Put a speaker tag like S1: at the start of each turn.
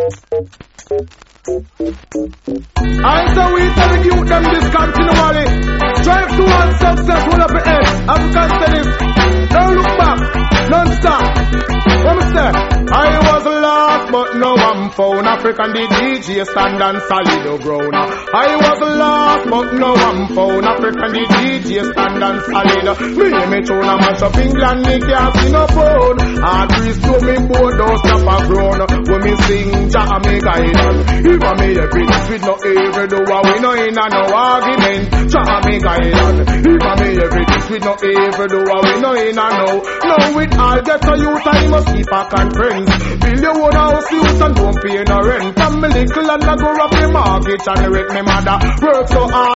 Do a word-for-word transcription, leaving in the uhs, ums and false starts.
S1: I so we tell the youth them discontinually. Drive towards success, will up the end. African studies, don't look back, non-stop. What me say? I was lost, but now I'm found. African the D J stand and solid ground. I was lost, but now I'm found. African the D J stand and solid. Me me tune a mash up England, me can't see no phone. Hard breeze to me board, don't stop a grown. When me sing, Jah me guide on. Even me every with no evil do a we no in a no argument. Jah me guide on. Even me every with no evil do a we no in a no. Now with all get a youth I must keep a conference. Build your own house youth and don't pay no rent. From me little and I go up the market and rent me mother. Work so hard.